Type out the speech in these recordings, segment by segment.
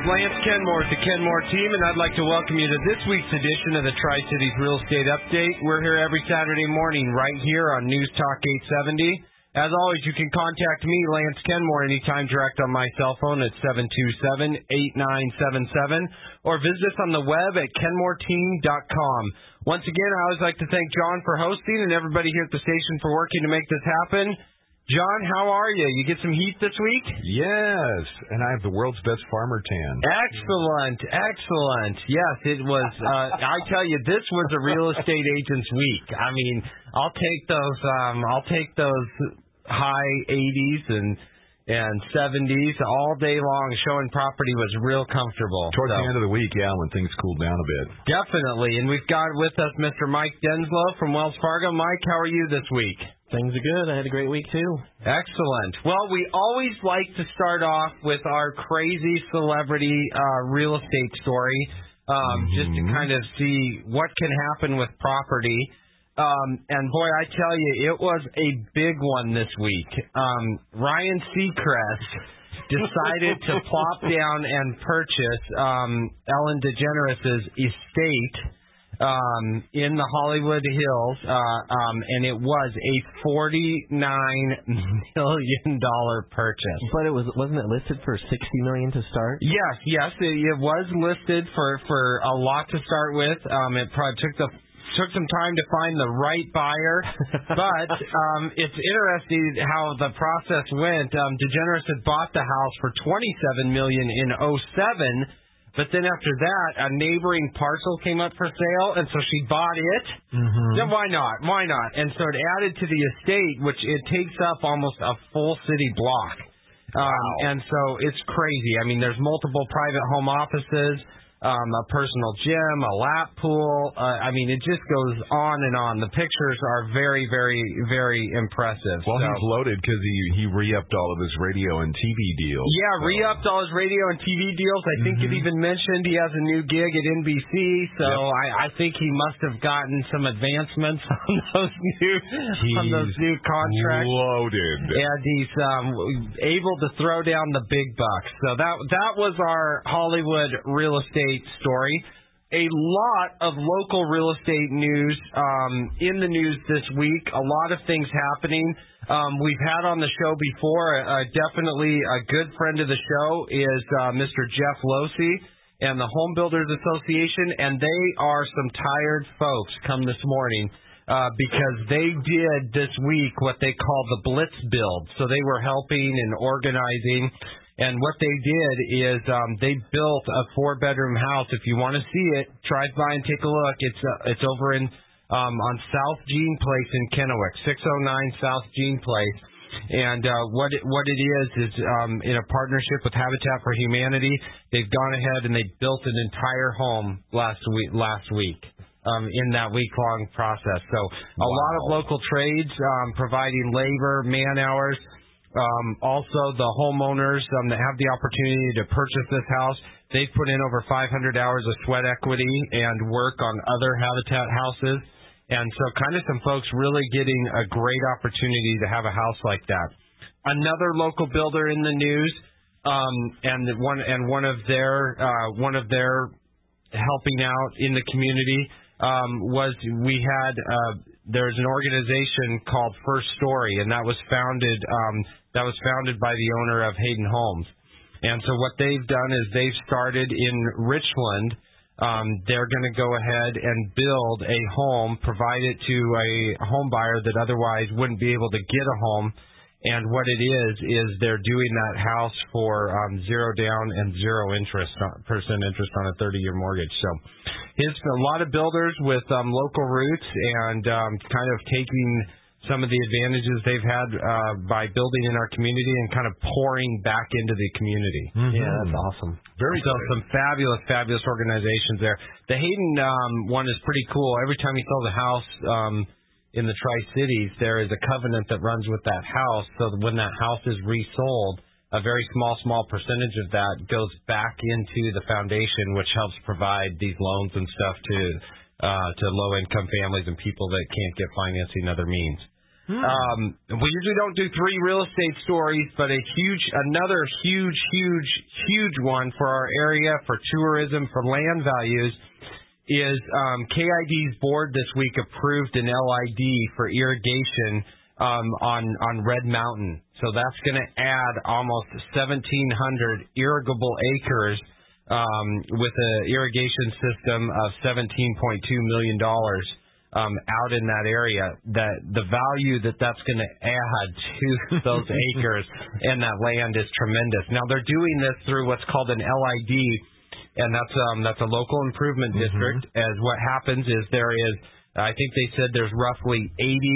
Lance Kenmore with the Kenmore team, and I'd like to welcome you to this week's edition of the Tri-Cities Real Estate Update. We're here every Saturday morning right here on News Talk 870. As always, you can contact me, Lance Kenmore, anytime direct on my cell phone at 727-8977, or visit us on the web at kenmoreteam.com. Once again, I always like to thank John for hosting and everybody here at the station for working to make this happen. John, how are you? You get some heat this week? Yes, and I have the world's best farmer tan. Excellent, excellent. Yes, it was. I tell you, this was a real estate agent's week. I mean, I'll take those high 80s and 70s all day long. Showing property was real comfortable. Towards the end of the week, yeah, when things cooled down a bit. Definitely, and we've got with us Mr. Mike Denslow from Wells Fargo. Mike, how are you this week? Things are good. I had a great week, too. Excellent. Well, we always like to start off with our crazy celebrity real estate story, just to kind of see what can happen with property. And, boy, I tell you, it was a big one this week. Ryan Seacrest decided to plop down and purchase Ellen DeGeneres' estate in the Hollywood Hills, and it was a $49 million purchase. But wasn't it listed for $60 million to start? Yes, it was listed for a lot to start with. It probably took some time to find the right buyer, but it's interesting how the process went. DeGeneres had bought the house for $27 million in 2007. But then after that, a neighboring parcel came up for sale, and so she bought it. Then why not? Why not? And so it added to the estate, which it takes up almost a full city block. And so it's crazy. I mean, there's multiple private home offices, a personal gym, a lap pool. I mean, it just goes on and on. The pictures are very, very, very impressive. Well, he's loaded because he re-upped all of his radio and TV deals. Yeah, re-upped all his radio and TV deals. I think it even mentioned he has a new gig at NBC, so I think he must have gotten some advancements on those new contracts. Loaded. And he's able to throw down the big bucks. So that was our Hollywood real estate story. A lot of local real estate news in the news this week. A lot of things happening. We've had on the show before, definitely a good friend of the show is Mr. Jeff Losey and the Home Builders Association, and they are some tired folks come this morning because they did this week what they call the Blitz Build. So they were helping and organizing. And what they did is they built a 4-bedroom house. If you want to see it, drive by and take a look. It's over in on South Jean Place in Kennewick, 609 South Jean Place. And what it is in a partnership with Habitat for Humanity, they've gone ahead and they built an entire home last week. In that week-long process. So a lot of local trades providing labor, man-hours. Also, the homeowners that have the opportunity to purchase this house, they've put in over 500 hours of sweat equity and work on other Habitat houses. And so kind of some folks really getting a great opportunity to have a house like that. Another local builder in the news, and one of their helping out in the community was we had there's an organization called First Story, and that was founded by the owner of Hayden Homes. And so what they've done is they've started in Richland. They're going to go ahead and build a home, provide it to a home buyer that otherwise wouldn't be able to get a home. And what it is they're doing that house for 0 down and 0% interest on a 30-year mortgage. So a lot of builders with local roots and kind of taking some of the advantages they've had by building in our community and kind of pouring back into the community. Yeah, that's awesome. Some fabulous organizations there. The Hayden one is pretty cool. Every time you sell the house in the Tri-Cities, there is a covenant that runs with that house, so that when that house is resold, a very small percentage of that goes back into the foundation, which helps provide these loans and stuff to low-income families and people that can't get financing other means. We usually don't do 3 real estate stories, but another huge one for our area, for tourism, for land values, is KID's board this week approved an LID for irrigation on Red Mountain. So that's going to add almost 1,700 irrigable acres with an irrigation system of $17.2 million out in that area. That the value that's going to add to those acres and that land is tremendous. Now they're doing this through what's called an LID, and that's a local improvement district. As what happens is I think they said there's roughly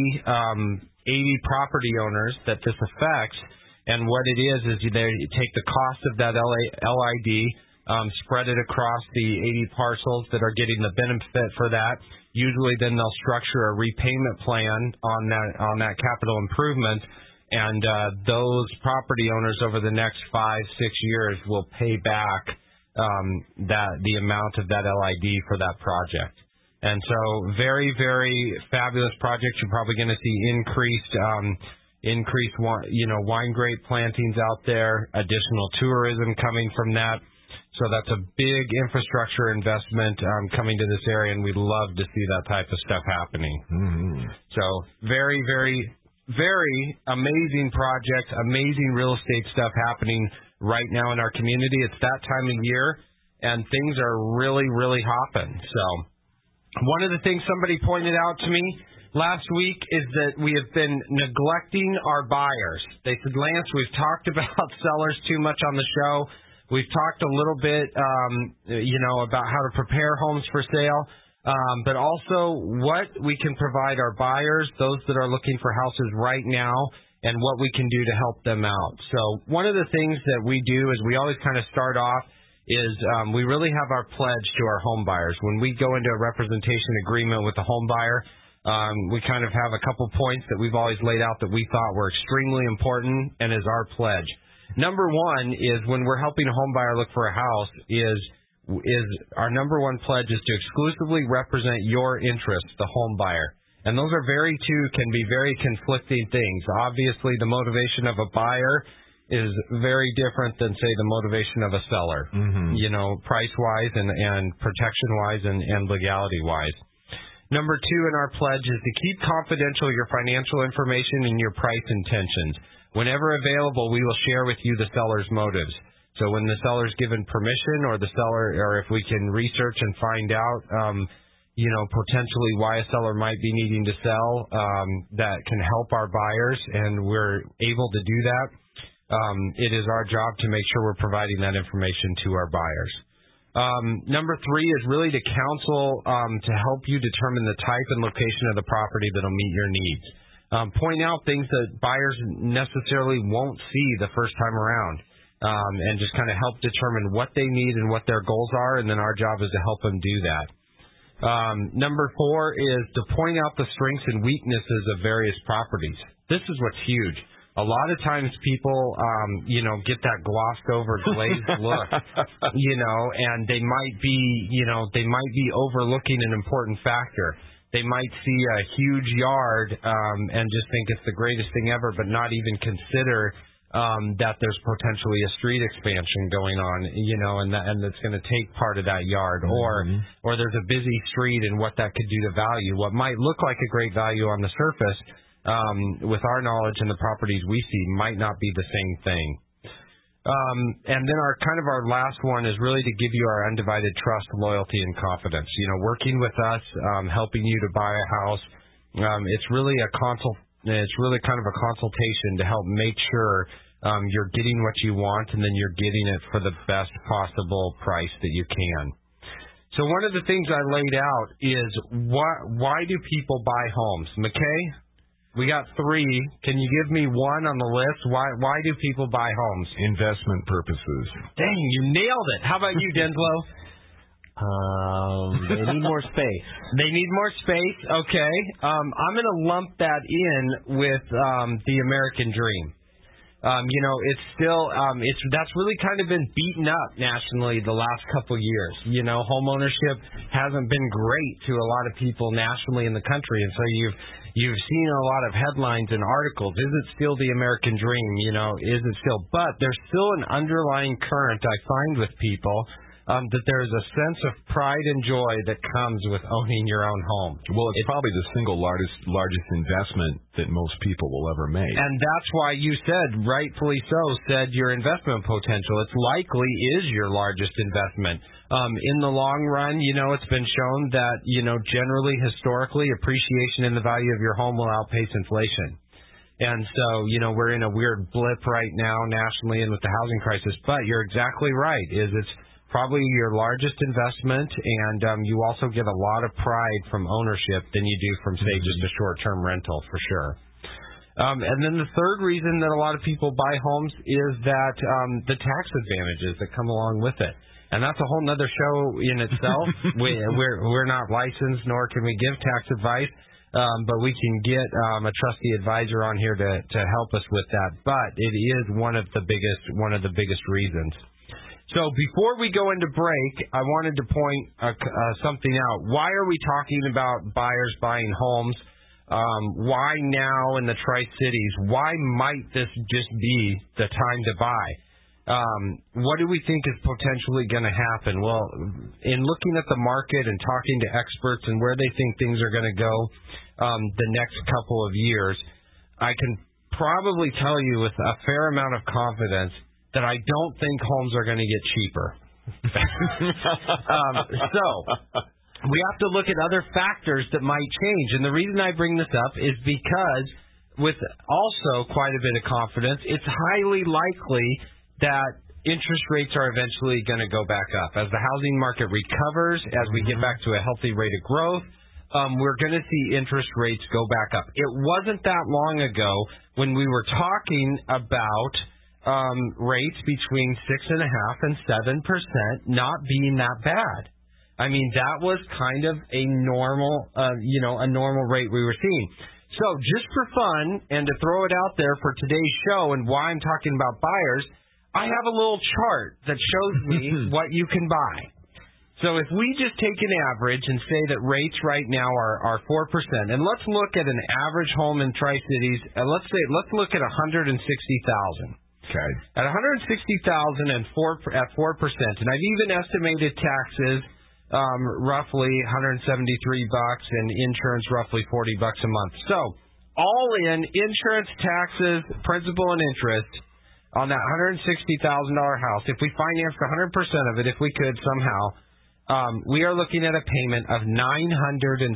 80 property owners that this affects, and what it is they take the cost of that LID, spread it across the 80 parcels that are getting the benefit for that. Usually then they'll structure a repayment plan on that capital improvement, and those property owners over the next 5-6 years will pay back the amount of that LID for that project. And so very, very fabulous project. You're probably going to see increased wine grape plantings out there, additional tourism coming from that. So that's a big infrastructure investment coming to this area, and we'd love to see that type of stuff happening. So very, very, very amazing project, amazing real estate stuff happening right now in our community. It's that time of year, and things are really, really hopping. So one of the things somebody pointed out to me last week is that we have been neglecting our buyers. They said, Lance, we've talked about sellers too much on the show. We've talked a little bit, about how to prepare homes for sale, but also what we can provide our buyers, those that are looking for houses right now, and what we can do to help them out. So one of the things that we do is we always kind of start off is we really have our pledge to our home buyers. When we go into a representation agreement with the home buyer, we kind of have a couple points that we've always laid out that we thought were extremely important and is our pledge. Number one is when we're helping a home buyer look for a house is our number one pledge is to exclusively represent your interests, the home buyer. And those are can be very conflicting things. Obviously, the motivation of a buyer is very different than, say, the motivation of a seller, price-wise and protection-wise and legality-wise. Number two in our pledge is to keep confidential your financial information and your price intentions. Whenever available, we will share with you the seller's motives. So when the seller's given permission or if we can research and find out, potentially why a seller might be needing to sell, that can help our buyers, and we're able to do that. It is our job to make sure we're providing that information to our buyers. Number three is really to counsel to help you determine the type and location of the property that will meet your needs. Point out things that buyers necessarily won't see the first time around, and just kind of help determine what they need and what their goals are, and then our job is to help them do that. Number four is to point out the strengths and weaknesses of various properties. This is what's huge. A lot of times people, get that glossed over glazed look, and they might be overlooking an important factor. They might see a huge yard and just think it's the greatest thing ever, but not even consider that there's potentially a street expansion going on, and that's going to take part of that yard, or there's a busy street and what that could do to value. What might look like a great value on the surface, with our knowledge and the properties we see, might not be the same thing. And then our last one is really to give you our undivided trust, loyalty, and confidence. Working with us, helping you to buy a house. It's really kind of a consultation to help make sure you're getting what you want, and then you're getting it for the best possible price that you can. So one of the things I laid out is why do people buy homes? McKay, we got three. Can you give me one on the list? Why do people buy homes? Investment purposes. Dang, you nailed it. How about you, Denslow? They need more space. They need more space. Okay. I'm going to lump that in with the American dream. It's still that's really kind of been beaten up nationally the last couple years. Home ownership hasn't been great to a lot of people nationally in the country, and so you've seen a lot of headlines and articles. Is it still the American dream? Is it still? But there's still an underlying current I find with people. That there's a sense of pride and joy that comes with owning your own home. Well, it's probably the single largest investment that most people will ever make. And that's why you rightfully said your investment potential. It likely is your largest investment. In the long run, it's been shown that, generally, historically, appreciation in the value of your home will outpace inflation. And so, we're in a weird blip right now nationally and with the housing crisis. But you're exactly right, it's probably your largest investment, and you also get a lot of pride from ownership than you do from, say, just a short-term rental, for sure. And then the third reason that a lot of people buy homes is that the tax advantages that come along with it. And that's a whole other show in itself. We're not licensed, nor can we give tax advice, but we can get a trustee advisor on here to help us with that. But it is one of the biggest reasons. So before we go into break, I wanted to point something out. Why are we talking about buyers buying homes? Why now in the Tri-Cities? Why might this just be the time to buy? What do we think is potentially going to happen? Well, in looking at the market and talking to experts and where they think things are going to go the next couple of years, I can probably tell you with a fair amount of confidence that I don't think homes are going to get cheaper. So we have to look at other factors that might change. And the reason I bring this up is because with also quite a bit of confidence, it's highly likely that interest rates are eventually going to go back up. As the housing market recovers, as we get back to a healthy rate of growth, we're going to see interest rates go back up. It wasn't that long ago when we were talking about rates between 6.5% and 7% not being that bad. I mean, that was kind of a normal, a normal rate we were seeing. So just for fun and to throw it out there for today's show and why I'm talking about buyers, I have a little chart that shows me what you can buy. So if we just take an average and say that rates right now are 4%, and let's look at an average home in Tri-Cities, let's look at $160,000. Okay. At $160,000 and at 4%, and I've even estimated taxes roughly $173 and insurance roughly $40 a month. So all in insurance, taxes, principal, and interest on that $160,000 house. If we financed 100% of it, if we could somehow, we are looking at a payment of $976.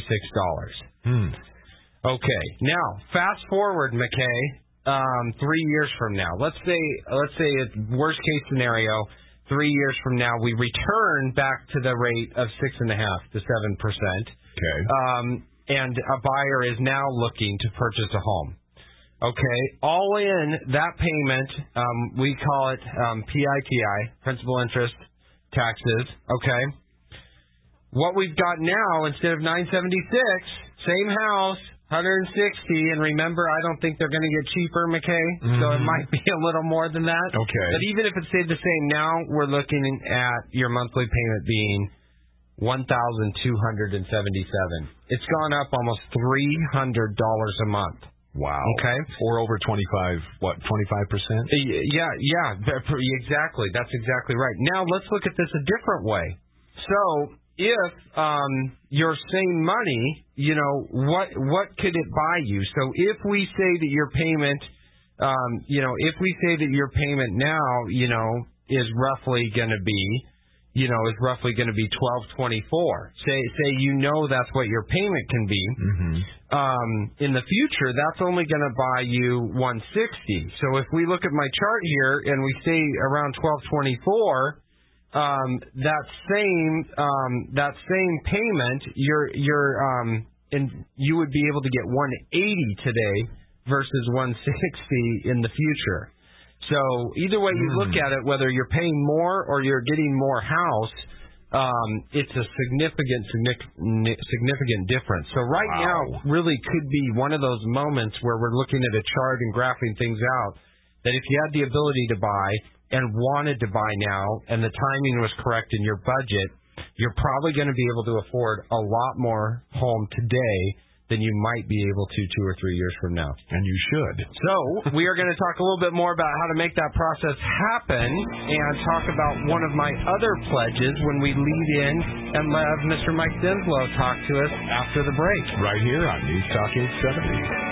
Okay. Now fast forward, McKay. 3 years from now, let's say it's worst case scenario, 3 years from now, we return back to the rate of 6.5% to 7%. Okay. And a buyer is now looking to purchase a home. Okay. All in that payment, we call it PITI, principal, interest, taxes. Okay. What we've got now, instead of $976, same house, $160, and remember, I don't think they're going to get cheaper, McKay, so it might be a little more than that. Okay. But even if it stayed the same, now we're looking at your monthly payment being $1,277. It's gone up almost $300 a month. Wow. Okay. Or over 25%? Yeah, exactly. That's exactly right. Now let's look at this a different way. So if your same money, what could it buy you? So if we say that your payment, now, is roughly going to be, $1,224. Say that's what your payment can be. In the future, that's only going to buy you $160. So if we look at my chart here and we say around $1,224. That same payment, you would be able to get $180 today versus $160 in the future. So either way you look at it, whether you're paying more or you're getting more house, it's a significant difference. So right now really could be one of those moments where we're looking at a chart and graphing things out that if you had the ability to buy and wanted to buy now and the timing was correct in your budget, you're probably going to be able to afford a lot more home today than you might be able to 2 or 3 years from now. And you should. So we are going to talk a little bit more about how to make that process happen and talk about one of my other pledges when we lead in and have Mr. Mike Dinslow talk to us after the break. Right here on News Talk 870.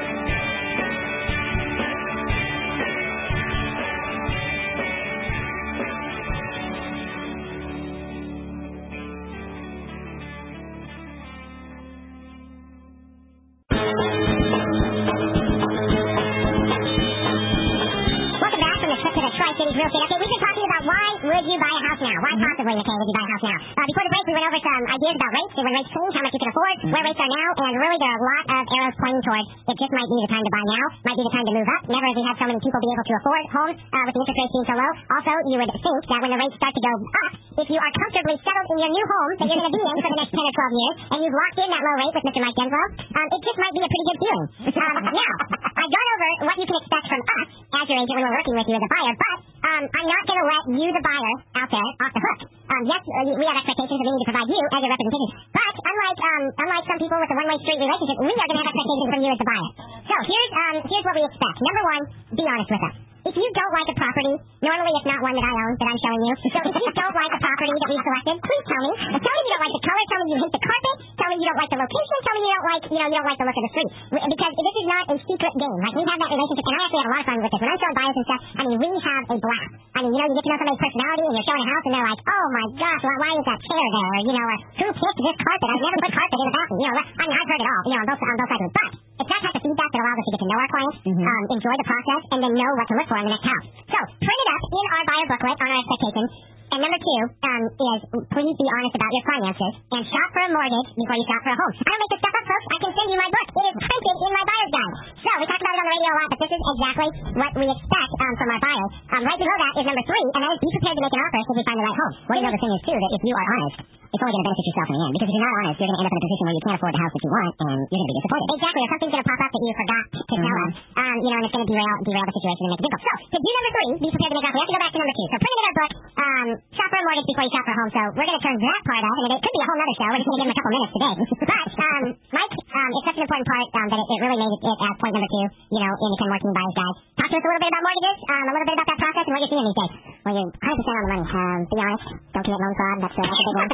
Before the break, we went over some ideas about rates, when rates change, how much you can afford, where rates are now, and really there are a lot of arrows pointing towards it just might be the time to buy now, might be the time to move up. Never have we had so many people be able to afford homes with the interest rates being so low. Also, you would think that when the rates start to go up, if you are comfortably settled in your new home that you're going to be in for the next 10 or 12 years, and you've locked in that low rate with Mr. Mike Dinslow, it just might be a pretty good feeling. Now, I've gone over what you can expect from us as your agent when we're working with you as a buyer, but I'm not going to let you, the buyer, out there off the hook. Yes, we have expectations that we need to provide you as your representation, but unlike some people with a one-way street relationship, we are going to have expectations from you as the buyer. So here's what we expect. Number one, be honest with us. If you don't like a property, normally it's not one that I own that I'm showing you. So if you don't like a property that we've selected, please tell me. Tell me you don't like the color. Tell me you hate the carpet. Tell me you don't like the location. Tell me you don't like the look of the street. Because this is not a secret game. Like, we have that relationship, and I actually have a lot of fun with this. When I'm showing buyers and stuff, I mean, we have a blast. I mean, you get to know somebody's personality, and you're showing a house, and they're like, oh my gosh, why is that chair there? Or, who picked this carpet? I've never put carpet in a bathroom. I mean, I've heard it all, on both sides of it. But it's that type of feedback that allows us to get to know our clients, enjoy the process, and then know what to look for in the next house. So, print it up in our buyer booklet on our expectations. And number two is please be honest about your finances and shop for a mortgage before you shop for a home. I don't make this stuff up, folks. I can send you my book. It is printed in my buyer's guide. So, we talked about it on the radio a lot, but this is exactly what we expect from our buyers. Right below that is number three, and that is be prepared to make an offer should we find the right home. Well, the thing is, too, that if you are honest, it's only going to benefit yourself in the end. Because if you're not honest, you're going to end up in a position where you can't afford the house that you want, and you're going to be disappointed. Exactly. Or something's going to pop up that you forgot to tell us, and it's going to derail the situation and make it difficult. So, to do number three, be prepared to make an offer. We have to go back to number two. So, printing in our book, shop for a mortgage before you shop for a home. So, we're going to turn that part out, and it could be a whole other show. We're just going to give him a couple minutes today. But, Mike, it's such an important part that it really made it as point number two, in the Ken Working Buyer's Guide. Talk to us a little bit about mortgages, a little bit about that process, and what you're seeing these days. Well, you're 100% on the money. Be honest. Don't commit loan fraud. That's a big one.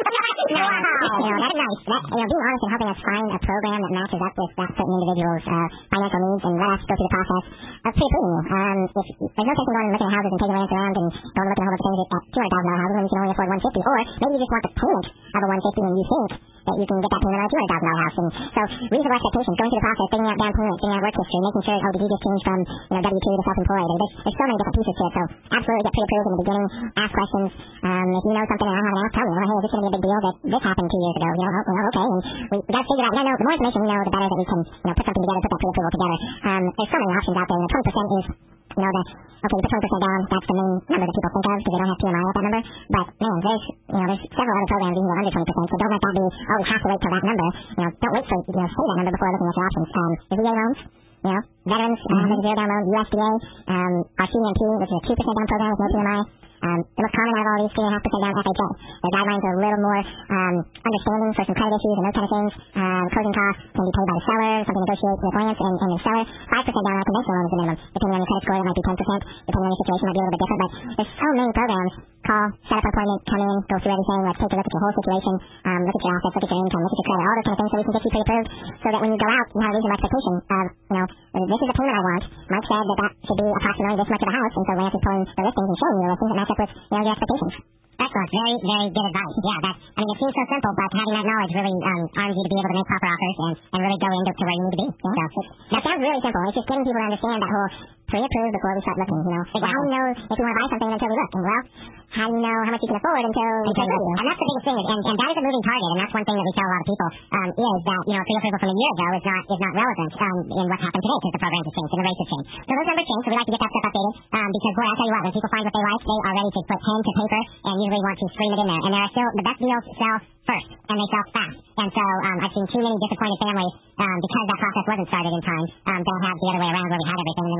That's nice. Being honest and helping us find a program that matches up with that certain individual's financial needs and let us go through the process. That's pretty cool. There's no sense in going and looking at houses and taking ranch around and going looking at a whole bunch of things at $200,000 houses when you can only afford $150,000. Or maybe you just want the payment of a $150,000 and you think that you can get that payment on a $200,000 house. And so, reasonable expectations, going through the process, figuring out down payment, figuring out work history, making sure, did you just change from W-2 to self-employed? There's so many different pieces to it. So, absolutely get pre-approved in the beginning, ask questions. If you know something and I haven't asked, tell me, hey, is this going to be a big deal that this happened 2 years ago? Okay. And we got to figure out, the more information we know, the better that we can, put something together, put that pre-approval together. There's so many options out there. 20% is, you put 20% down, that's the main number that people think of because they don't have PMI at that number. But, man, there's several other programs even under 20%, so don't let that be, we have to wait till that number. Don't wait for, say that number before looking at your options. The VA loans, veterans, there's a zero down loan, USDA, our CNP, which is a 2% down program with no PMI. The most common out of all these, 3.5% down FHA. The guidelines are a little more understanding for some credit issues and those kind of things. Closing costs can be paid by the seller, something negotiated with clients and the seller. 5% down on a conventional loan is the minimum. Depending on your credit score, it might be 10%. Depending on your situation, it might be a little bit different. But there's so many programs. Call, set up an appointment, come in, go through everything. Let's take a look at your whole situation, look at your assets, look at your income, look at your credit, all those kind of things so we can get you pre-approved so that when you go out, you have a reasonable expectation of, this is the payment I want. Mike said that should be approximately this much of a house, and so Lance is pulling the listings and showing you the listings that match up with, your expectations. Excellent. Very, very good advice. Yeah, it seems so simple, but having that knowledge really arms you to be able to make proper offers and really go into where you need to be. Yeah. So, that sounds really simple. It's just getting people to understand that whole pre-approved before we start looking, Exactly. How do you know if you want to buy something until we look? And, how do you know how much you can afford until you take ready? And that's the biggest thing, and that is a moving target, and that's one thing that we tell a lot of people, is that, pre-approval from a year ago is not relevant in what's happened today because the programs have changed and the rates have changed. So those numbers change, so we like to get that stuff updated, because, boy, I'll tell you what, when people find what they like, they are ready to put pen to paper and usually want to scream it in there. And there are still, the best deals sell first, and they sell fast. And so I've seen too many disappointed families because that process wasn't started in time. They'll have the other way around where we had everything and then we're able to get it.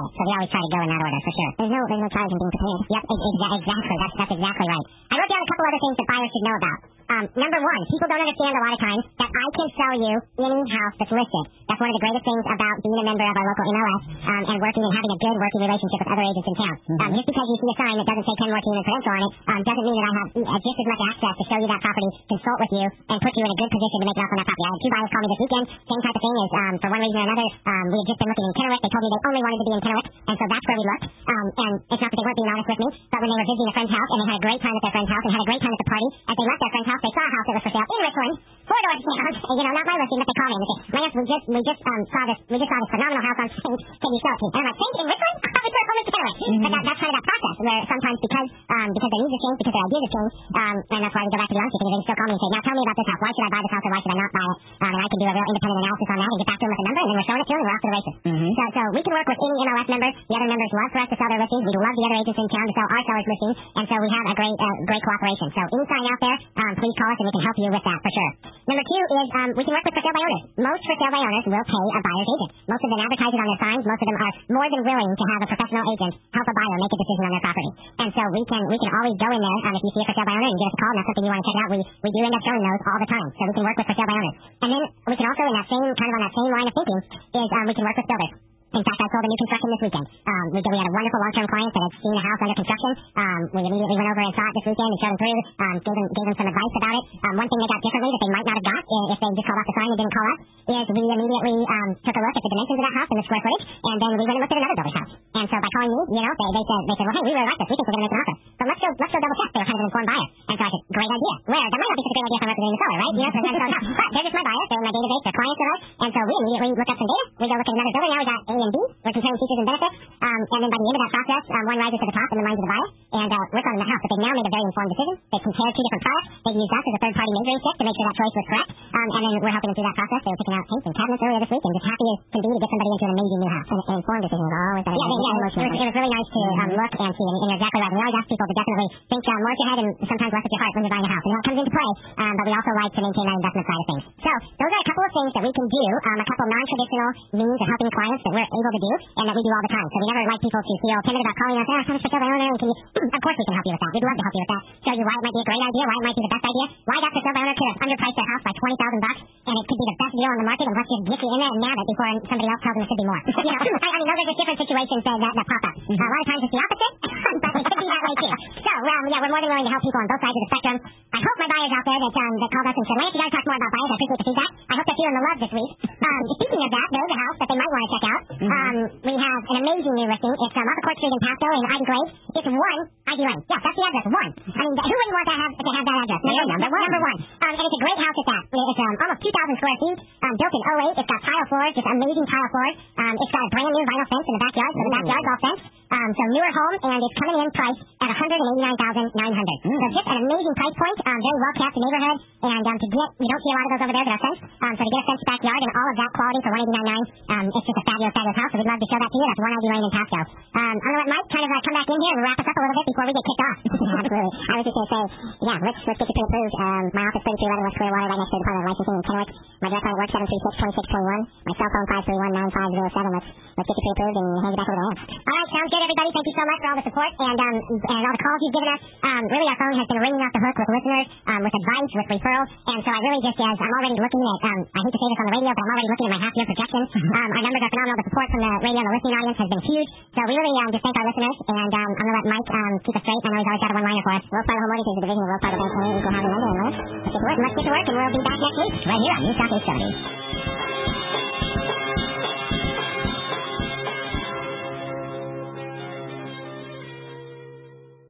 So we always try to go in that order, for sure. There's no challenge in being prepared. Yep, exactly. That's exactly right. I wrote down a couple other things that buyers should know about. Number one, people don't understand a lot of times that I can sell you any house that's listed. That's one of the greatest things about being a member of our local MLS and working and having a good working relationship with other agents in town. Just because you see a sign that doesn't say Ken Mortine and credential on it doesn't mean that I have just as much access to show you that property, consult with you, and put you in a good position to make an offer on that property. I had 2 buyers call me this weekend. Same type of thing is, for one reason or another, we had just been looking in Kennewick. They told me they only wanted to be in Kennewick, and so that's where we looked. And it's not that they weren't being honest with me, but when they were visiting a friend's house and they had a great time at their friend's house and had a great time at the party, as they left their friend's house, they saw a house that was for sale in Richland, 4 doors down. Not my listing, but they called me and they said, Lance, we just saw this phenomenal house on Saint. Can you show it to me? And I'm like, Saint in Richland? I thought we could have come into Kennewick. But that's part of that process where sometimes because their needs have changed, because their ideas have changed, and that's why we go back to the honesty, because they still call me and say, now tell me about this house. Why should I buy this house or why should I not buy it? And I can do a real independent analysis on that and get back to them with a number, and then we're showing it to them and we're off to the races. So we can work with any MLS member. The other members love for us to sell their listings. We love the other agents in town to sell our sellers' listings, and so we have a great cooperation. So any sign out there, please call us and we can help you with that for sure. Number 2 is we can work with for sale by owners. Most for sale by owners will pay a buyer's agent. Most of them advertise it on their signs. Most of them are more than willing to have a professional agent help a buyer make a decision on their property. And so we can always go in there if you see a for sale by owner and give us a call and that's something you want to check out. We do end up showing those all the time. So we can work with for sale by owners. And then we can also, in that same on that same line of thinking, is we can work with builders. In fact, I sold a new construction this weekend. We had a wonderful long-term client that had seen a house under construction. We immediately went over and saw it this weekend and showed them through, gave them some advice about it. One thing they got differently that they might not have got if they just called off the sign and didn't call us is we immediately took a look at the dimensions of that house and the square footage, and then we went and looked at another builder's house. And so by calling me, they said, well, hey, we really like this. We think we're going to make an offer. But let's go double check. They were kind of an informed buyer. And so I said, great idea. Where? That might not be such a great idea if I'm representing the seller, right? So then but they're just my buyers. They're in my database. They're clients of ours. And so we immediately look up some data. We go look at another builder. Now we got A and B. We're comparing features and benefits. And then by the end of that process, one rises to the top and then rises to the buyer. And we're selling the house. But they've now made a very informed decision. They've compared 2 different products. They've used us as a third-party measuring stick to make sure that choice was correct. And then we're helping them through that process. They were picking out sinks and cabinets earlier this week and just happy as can be to get somebody into an amazing new house. An informed decision is always better. It was really nice to look and see. And you're exactly right. We always ask people to definitely think more with your head and sometimes less with your heart when you're buying a house. And that comes into play. But we also like to maintain that investment side of things. So those are a couple of things that we can do, a couple of non-traditional means of helping clients that we're able to do and that we do all the time. So we never like people to feel timid about calling us, how much for sale by owner, and can you... Of course we can help you with that. We'd love to help you with that. Show you why it might be a great idea, why it might be the best idea, why that for sale by owner could have underpriced their house by $20,000 and it could be the best deal on the market, and let's just get you in there and nab it before somebody else tells them it should be more. I mean, those are just different situations that pop up. A lot of times it's the opposite, but it could be that way too. So, we're more than willing to help people on both sides of the spectrum. I hope my buyers out there that called us and said, Lance, you got to talk more about buyers. I appreciate the feedback. I hope they're feeling the love this week. Speaking of that, there's a house that they might want to check out. We have an amazing new listing. It's off of Court Street in Pasco in Ivy Glade. It's 1 Ivy Lane. Yeah, that's the address, 1. I mean, who wouldn't want to have that address? Number 1. And it's a great house at that. It's almost 2,000 square feet, built in 08. It's got tile floors, just amazing tile floors. It's got a brand new vinyl fence in the backyard, so the backyard's all fenced. So newer home, and it's coming in priced at $189,900. So just an amazing price point, very well kept neighborhood, and you don't see a lot of those over there that are fenced. So to get a fenced backyard and all of that quality for $189,900, it's just a fabulous house. So we'd love to show that to you. That's 1 Ivy Lane in Pasco. I'm going to let Mike kind of come back in here and wrap us up a little bit before we get kicked off. Absolutely. I was just going to say, let's get you pre-approved. My office 3211 West Clearwater, right next to the Department of Licensing in Kennewick. My direct line at work 736-2621. My cell phone 531-9507. Let's get you pre-approved and hand you back over to Lance. All right, sounds good, everybody. Thank you so much for all the support and all the calls you've given us. Really, our phone has been ringing off the hook with listeners, with advice, with referrals, and so I really just, as I'm already looking at, I hate to say this on the radio, but I'm already looking at my half-year projections. Our numbers are phenomenal. The support from the radio and the listening audience has been huge, so we really just thank our listeners, and I'm going to let Mike keep us straight. I know he's always got a one-liner for us. Wells Fargo Home Mortgage is a division of Wells Fargo Bank, Equal Housing Lender, and let's get to work, and let's get to work, and we'll be back next week, right here on News Talk 870.